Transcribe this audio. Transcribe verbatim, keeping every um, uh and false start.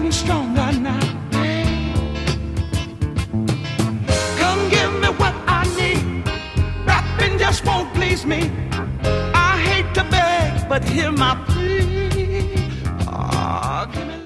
getting stronger now. Come give me what I need. Rapping just won't please me. I hate to beg, but hear my plea. Oh, give me